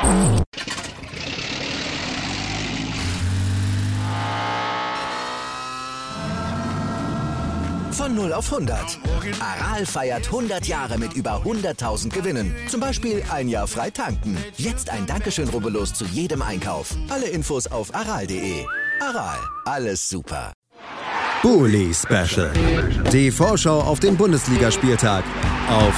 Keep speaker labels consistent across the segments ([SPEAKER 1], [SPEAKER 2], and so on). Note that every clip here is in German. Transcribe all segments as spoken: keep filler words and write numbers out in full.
[SPEAKER 1] Von null auf hundert. Aral feiert hundert Jahre mit über hunderttausend Gewinnen. Zum Beispiel ein Jahr frei tanken. Jetzt ein Dankeschön, rubbellos zu jedem Einkauf. Alle Infos auf aral punkt de. Aral, alles super.
[SPEAKER 2] Bully Special. Die Vorschau auf den Bundesligaspieltag auf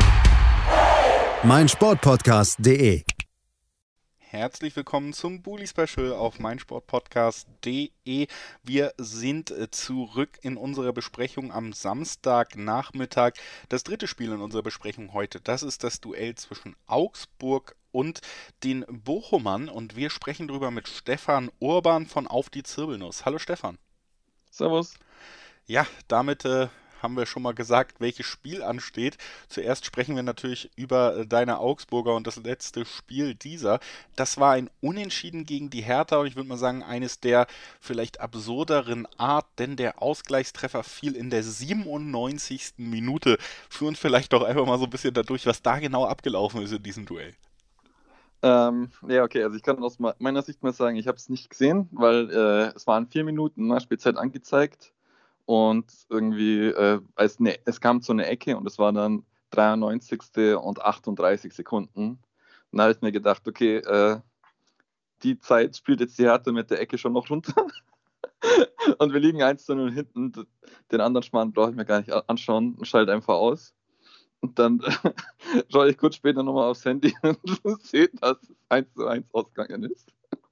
[SPEAKER 2] meinsportpodcast punkt de.
[SPEAKER 3] Herzlich willkommen zum Bully Special auf meinsportpodcast punkt de. Wir sind zurück in unserer Besprechung am Samstagnachmittag. Das dritte Spiel in unserer Besprechung heute, das ist das Duell zwischen Augsburg und den Bochumern. Und wir sprechen darüber mit Stefan Urban von Auf die Zirbelnuss. Hallo Stefan.
[SPEAKER 4] Servus.
[SPEAKER 3] Ja, damit äh, haben wir schon mal gesagt, welches Spiel ansteht. Zuerst sprechen wir natürlich über deine Augsburger und das letzte Spiel dieser. Das war ein Unentschieden gegen die Hertha und ich würde mal sagen, eines der vielleicht absurderen Art, denn der Ausgleichstreffer fiel in der siebenundneunzigsten Minute. Führ uns vielleicht doch einfach mal so ein bisschen dadurch, was da genau abgelaufen ist in diesem Duell.
[SPEAKER 4] Ähm, ja, okay, also ich kann aus meiner Sicht mal sagen, ich habe es nicht gesehen, weil äh, es waren vier Minuten nach Spielzeit angezeigt. Und irgendwie, äh, als ne, es kam zu einer Ecke und es war dann dreiundneunzigste und achtunddreißig Sekunden. Dann habe ich mir gedacht, okay, äh, die Zeit spielt jetzt die Hertha mit der Ecke schon noch runter. Und wir liegen eins zu null hinten. Den anderen Schmarrn brauche ich mir gar nicht anschauen und schalte einfach aus. Und dann schaue ich kurz später nochmal aufs Handy und sehe, dass es eins zu eins ausgegangen ist.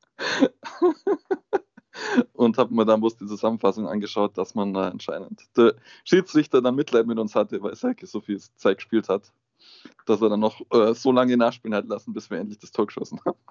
[SPEAKER 4] Und habe mir dann bloß die Zusammenfassung angeschaut, dass man da anscheinend der Schiedsrichter dann Mitleid mit uns hatte, weil Selke so viel Zeit gespielt hat, dass er dann noch äh, so lange nachspielen hat lassen, bis wir endlich das Tor geschossen haben.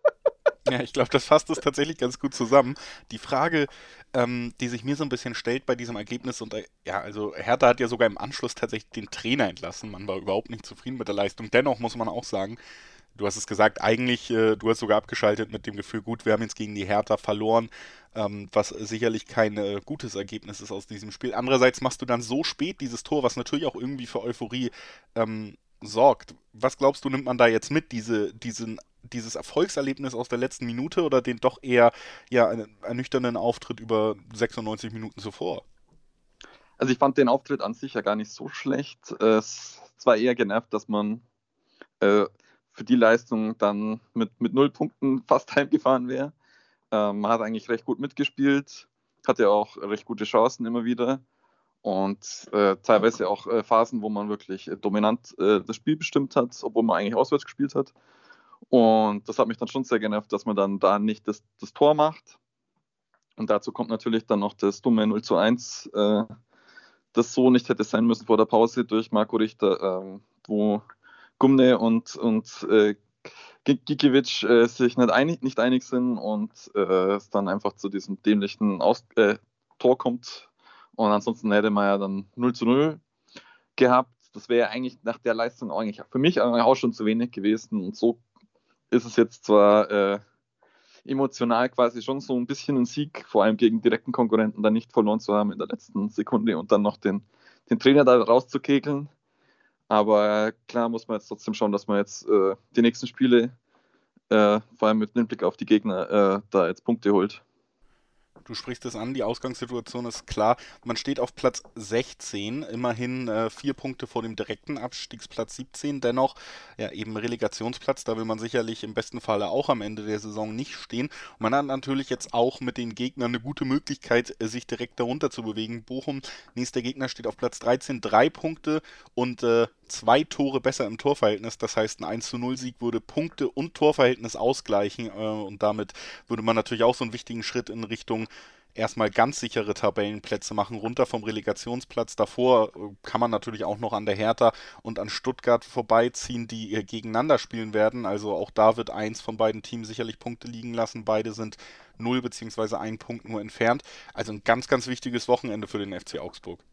[SPEAKER 3] Ja, ich glaube, das fasst es tatsächlich ganz gut zusammen. Die Frage, ähm, die sich mir so ein bisschen stellt bei diesem Ergebnis, und äh, ja, also Hertha hat ja sogar im Anschluss tatsächlich den Trainer entlassen. Man war überhaupt nicht zufrieden mit der Leistung. Dennoch muss man auch sagen, du hast es gesagt, eigentlich, äh, du hast sogar abgeschaltet mit dem Gefühl, gut, wir haben jetzt gegen die Hertha verloren, ähm, was sicherlich kein äh, gutes Ergebnis ist aus diesem Spiel. Andererseits machst du dann so spät dieses Tor, was natürlich auch irgendwie für Euphorie ähm, sorgt. Was glaubst du, nimmt man da jetzt mit, diese, diesen, dieses Erfolgserlebnis aus der letzten Minute oder den doch eher ja, ernüchternden Auftritt über sechsundneunzig Minuten zuvor?
[SPEAKER 4] Also ich fand den Auftritt an sich ja gar nicht so schlecht. Es war eher genervt, dass man äh, für die Leistung dann mit, mit null Punkten fast heimgefahren wäre. Ähm, man hat eigentlich recht gut mitgespielt, hatte auch recht gute Chancen immer wieder und äh, teilweise auch äh, Phasen, wo man wirklich äh, dominant äh, das Spiel bestimmt hat, obwohl man eigentlich auswärts gespielt hat. Und das hat mich dann schon sehr genervt, dass man dann da nicht das, das Tor macht. Und dazu kommt natürlich dann noch das dumme null zu eins, äh, das so nicht hätte sein müssen vor der Pause durch Marco Richter, äh, wo Gumne und, und äh, Gikiewicz äh, sich nicht einig, nicht einig sind und äh, es dann einfach zu diesem dämlichen Aus äh, Tor kommt. Und ansonsten hätte man ja dann null zu null gehabt. Das wäre eigentlich nach der Leistung eigentlich für mich auch schon zu wenig gewesen. Und so ist es jetzt zwar äh, emotional quasi schon so ein bisschen ein Sieg, vor allem gegen direkten Konkurrenten dann nicht verloren zu haben in der letzten Sekunde und dann noch den, den Trainer da rauszukegeln. Aber klar muss man jetzt trotzdem schauen, dass man jetzt äh, die nächsten Spiele, äh, vor allem mit dem Blick auf die Gegner, äh, da jetzt Punkte holt.
[SPEAKER 3] Du sprichst es an, die Ausgangssituation ist klar. Man steht auf Platz sechzehn, immerhin äh, vier Punkte vor dem direkten Abstiegsplatz siebzehn. Dennoch ja eben Relegationsplatz, da will man sicherlich im besten Falle auch am Ende der Saison nicht stehen. Und man hat natürlich jetzt auch mit den Gegnern eine gute Möglichkeit, sich direkt darunter zu bewegen. Bochum, nächster Gegner, steht auf Platz dreizehn, drei Punkte und äh, zwei Tore besser im Torverhältnis. Das heißt, ein eins zu null Sieg würde Punkte und Torverhältnis ausgleichen äh, und damit würde man natürlich auch so einen wichtigen Schritt in Richtung erstmal ganz sichere Tabellenplätze machen, runter vom Relegationsplatz. Davor äh, kann man natürlich auch noch an der Hertha und an Stuttgart vorbeiziehen, die äh, gegeneinander spielen werden. Also auch da wird eins von beiden Teams sicherlich Punkte liegen lassen. Beide sind null beziehungsweise ein Punkt nur entfernt. Also ein ganz, ganz wichtiges Wochenende für den F C Augsburg.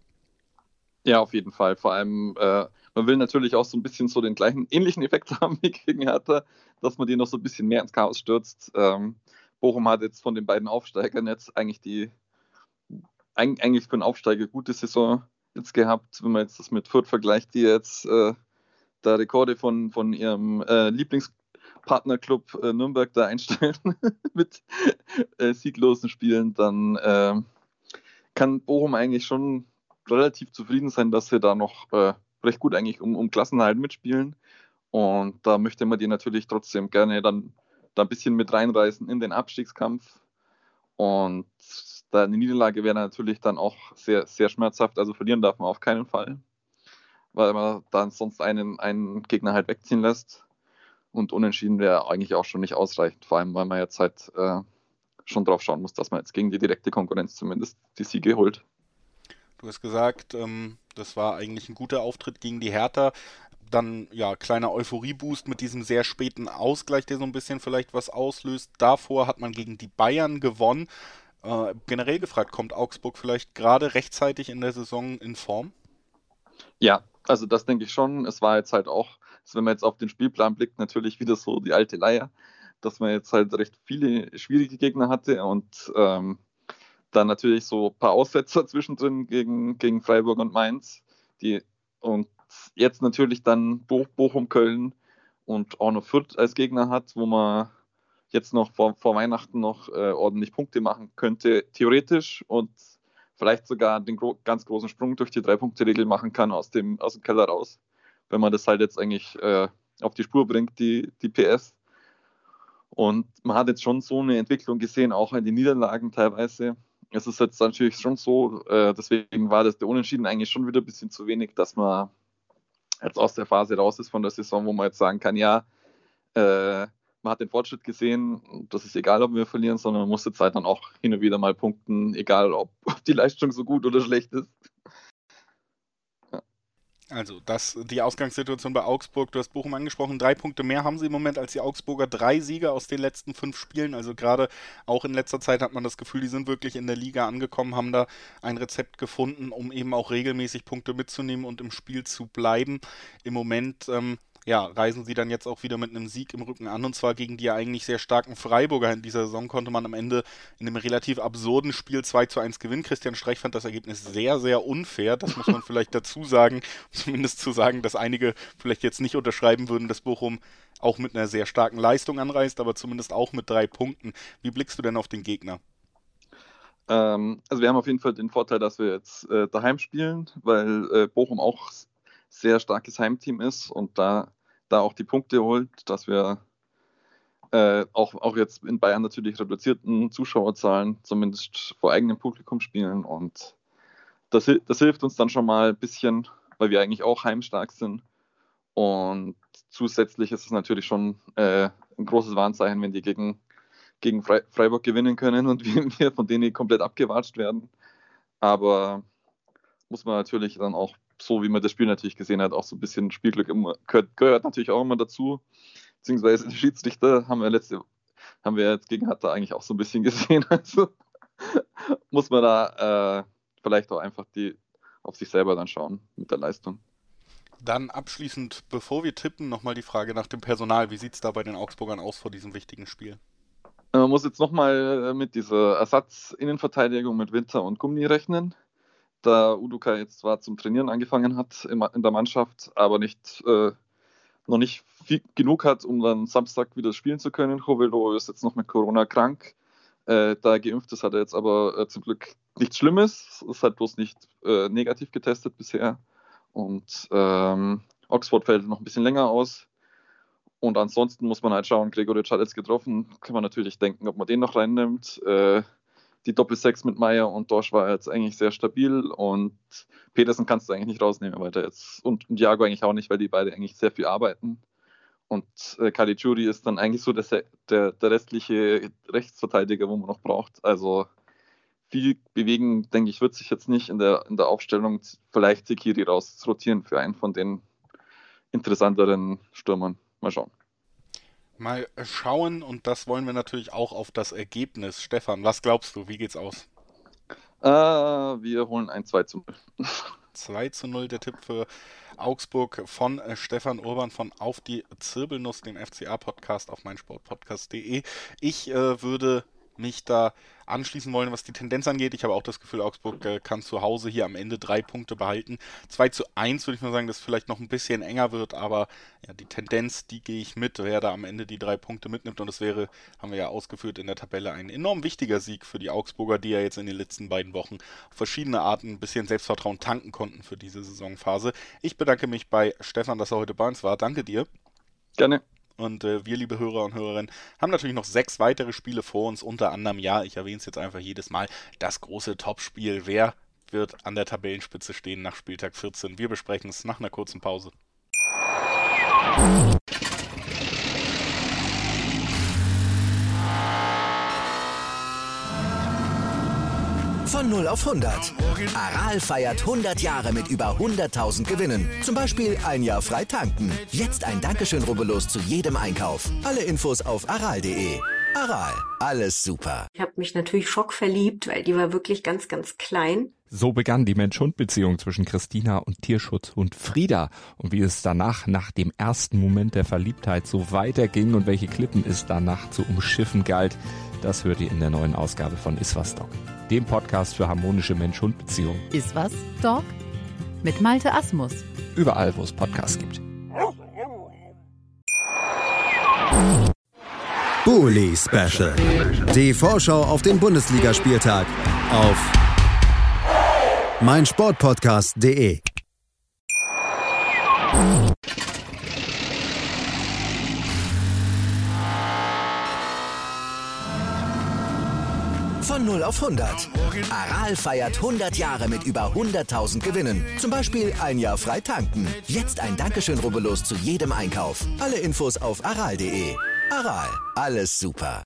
[SPEAKER 4] Ja, auf jeden Fall. Vor allem, äh, man will natürlich auch so ein bisschen so den gleichen, ähnlichen Effekt haben wie gegen Hertha, dass man die noch so ein bisschen mehr ins Chaos stürzt. Ähm, Bochum hat jetzt von den beiden Aufsteigern jetzt eigentlich die, eigentlich für einen Aufsteiger gute Saison jetzt gehabt, wenn man jetzt das mit Fürth vergleicht, die jetzt äh, da Rekorde von, von ihrem äh, Lieblings Partnerclub äh, Nürnberg da einstellen mit äh, sieglosen Spielen, dann äh, kann Bochum eigentlich schon relativ zufrieden sein, dass sie da noch äh, recht gut eigentlich um, um Klassenerhalt mitspielen. Und da möchte man die natürlich trotzdem gerne dann da ein bisschen mit reinreißen in den Abstiegskampf. Und da eine Niederlage wäre natürlich dann auch sehr, sehr schmerzhaft. Also verlieren darf man auf keinen Fall, weil man dann sonst einen, einen Gegner halt wegziehen lässt. Und unentschieden wäre eigentlich auch schon nicht ausreichend, vor allem weil man jetzt halt äh, schon drauf schauen muss, dass man jetzt gegen die direkte Konkurrenz zumindest die Siege holt.
[SPEAKER 3] Du hast gesagt, ähm, das war eigentlich ein guter Auftritt gegen die Hertha. Dann, ja, kleiner Euphorie-Boost mit diesem sehr späten Ausgleich, der so ein bisschen vielleicht was auslöst. Davor hat man gegen die Bayern gewonnen. Äh, generell gefragt, kommt Augsburg vielleicht gerade rechtzeitig in der Saison in Form?
[SPEAKER 4] Ja, also das denke ich schon. Es war jetzt halt auch, wenn man jetzt auf den Spielplan blickt, natürlich wieder so die alte Leier, dass man jetzt halt recht viele schwierige Gegner hatte und ähm, dann natürlich so ein paar Aussetzer zwischendrin gegen, gegen Freiburg und Mainz. Die, und jetzt natürlich dann Bo- Bochum, Köln und auch noch Fürth als Gegner hat, wo man jetzt noch vor, vor Weihnachten noch äh, ordentlich Punkte machen könnte, theoretisch, und vielleicht sogar den gro- ganz großen Sprung durch die Drei-Punkte-Regel machen kann aus dem, aus dem Keller raus, wenn man das halt jetzt eigentlich äh, auf die Spur bringt, die, die P S. Und man hat jetzt schon so eine Entwicklung gesehen, auch in den Niederlagen teilweise. Es ist jetzt natürlich schon so, äh, deswegen war das der Unentschieden eigentlich schon wieder ein bisschen zu wenig, dass man jetzt aus der Phase raus ist von der Saison, wo man jetzt sagen kann, ja, äh, man hat den Fortschritt gesehen, das ist egal, ob wir verlieren, sondern man muss jetzt halt dann auch hin und wieder mal punkten, egal ob, ob die Leistung so gut oder schlecht ist. Ja.
[SPEAKER 3] Also, das, die Ausgangssituation bei Augsburg, du hast Bochum angesprochen, drei Punkte mehr haben sie im Moment als die Augsburger, drei Siege aus den letzten fünf Spielen, also gerade auch in letzter Zeit hat man das Gefühl, die sind wirklich in der Liga angekommen, haben da ein Rezept gefunden, um eben auch regelmäßig Punkte mitzunehmen und im Spiel zu bleiben. Im Moment, ähm, ja, reisen sie dann jetzt auch wieder mit einem Sieg im Rücken an, und zwar gegen die ja eigentlich sehr starken Freiburger. In dieser Saison konnte man am Ende in einem relativ absurden Spiel zwei zu eins gewinnen. Christian Streich fand das Ergebnis sehr, sehr unfair. Das muss man vielleicht dazu sagen, zumindest zu sagen, dass einige vielleicht jetzt nicht unterschreiben würden, dass Bochum auch mit einer sehr starken Leistung anreist, aber zumindest auch mit drei Punkten. Wie blickst du denn auf den Gegner?
[SPEAKER 4] Ähm, also wir haben auf jeden Fall den Vorteil, dass wir jetzt äh, daheim spielen, weil äh, Bochum auch sehr starkes Heimteam ist und da, da auch die Punkte holt, dass wir äh, auch, auch jetzt in Bayern natürlich reduzierten Zuschauerzahlen zumindest vor eigenem Publikum spielen, und das, das hilft uns dann schon mal ein bisschen, weil wir eigentlich auch heimstark sind, und zusätzlich ist es natürlich schon äh, ein großes Warnzeichen, wenn die gegen, gegen Fre- Freiburg gewinnen können und wir von denen komplett abgewatscht werden, aber muss man natürlich dann auch, so wie man das Spiel natürlich gesehen hat, auch so ein bisschen Spielglück immer, gehört, gehört natürlich auch immer dazu. Beziehungsweise die Schiedsrichter haben wir letzte, haben wir jetzt gegen Hertha eigentlich auch so ein bisschen gesehen. Also muss man da äh, vielleicht auch einfach die auf sich selber dann schauen mit der Leistung.
[SPEAKER 3] Dann abschließend, bevor wir tippen, nochmal die Frage nach dem Personal. Wie sieht es da bei den Augsburgern aus vor diesem wichtigen Spiel?
[SPEAKER 4] Man muss jetzt nochmal mit dieser Ersatz-Innenverteidigung mit Winter und Gummi rechnen, da Uduka jetzt zwar zum Trainieren angefangen hat in der Mannschaft, aber nicht, äh, noch nicht viel genug hat, um dann Samstag wieder spielen zu können. Hovelo ist jetzt noch mit Corona krank. Äh, da er geimpft ist, hat er jetzt aber äh, zum Glück nichts Schlimmes. Es hat bloß nicht äh, negativ getestet bisher. Und ähm, Oxford fällt noch ein bisschen länger aus. Und ansonsten muss man halt schauen, Gregoritsch hat jetzt getroffen. Kann man natürlich denken, ob man den noch reinnimmt. Äh, Die Doppelsechs mit Meier und Dorsch war jetzt eigentlich sehr stabil, und Petersen kannst du eigentlich nicht rausnehmen, weil der jetzt, und, und Jago eigentlich auch nicht, weil die beide eigentlich sehr viel arbeiten. Und äh, Caligiuri ist dann eigentlich so der, der, der restliche Rechtsverteidiger, wo man noch braucht. Also viel bewegen, denke ich, wird sich jetzt nicht in der, in der Aufstellung, vielleicht Sekiri rausrotieren für einen von den interessanteren Stürmern. Mal schauen.
[SPEAKER 3] Mal schauen, und das wollen wir natürlich auch auf das Ergebnis. Stefan, was glaubst du, wie geht's aus?
[SPEAKER 4] Äh, wir holen ein zwei zu null.
[SPEAKER 3] zwei zu null der Tipp für Augsburg von äh, Stefan Urban von Auf die Zirbelnuss, dem F C A-Podcast auf meinsportpodcast punkt de. Ich äh, würde mich da anschließen wollen, was die Tendenz angeht. Ich habe auch das Gefühl, Augsburg äh, kann zu Hause hier am Ende drei Punkte behalten. zwei zu eins würde ich mal sagen, dass es vielleicht noch ein bisschen enger wird, aber ja, die Tendenz, die gehe ich mit, wer da am Ende die drei Punkte mitnimmt. Und das wäre, haben wir ja ausgeführt in der Tabelle, ein enorm wichtiger Sieg für die Augsburger, die ja jetzt in den letzten beiden Wochen auf verschiedene Arten ein bisschen Selbstvertrauen tanken konnten für diese Saisonphase. Ich bedanke mich bei Stefan, dass er heute bei uns war. Danke dir.
[SPEAKER 4] Gerne.
[SPEAKER 3] Und äh, wir, liebe Hörer und Hörerinnen, haben natürlich noch sechs weitere Spiele vor uns, unter anderem, ja, ich erwähne es jetzt einfach jedes Mal, das große Topspiel. Wer wird an der Tabellenspitze stehen nach Spieltag vierzehn? Wir besprechen es nach einer kurzen Pause.
[SPEAKER 1] Von null auf hundert. Aral feiert hundert Jahre mit über hunderttausend Gewinnen. Zum Beispiel ein Jahr frei tanken. Jetzt ein Dankeschön, rubbellos zu jedem Einkauf. Alle Infos auf aral punkt de. Aral, alles super.
[SPEAKER 5] Ich habe mich natürlich schockverliebt, weil die war wirklich ganz, ganz klein.
[SPEAKER 6] So begann die Mensch-Hund-Beziehung zwischen Christina und Tierschutzhund Frieda. Und wie es danach, nach dem ersten Moment der Verliebtheit, so weiterging und welche Klippen es danach zu umschiffen galt, das hört ihr in der neuen Ausgabe von Iswas Dog, dem Podcast für harmonische Mensch-Hund-Beziehungen.
[SPEAKER 7] Iswas Dog mit Malte Asmus.
[SPEAKER 6] Überall, wo es Podcasts gibt.
[SPEAKER 2] Bully Special. Die Vorschau auf den Bundesligaspieltag auf meinsportpodcast punkt de.
[SPEAKER 1] Von null auf hundert. Aral feiert hundert Jahre mit über hunderttausend Gewinnen. Zum Beispiel ein Jahr frei tanken. Jetzt ein Dankeschön, rubbellos zu jedem Einkauf. Alle Infos auf aral punkt de. Aral, alles super.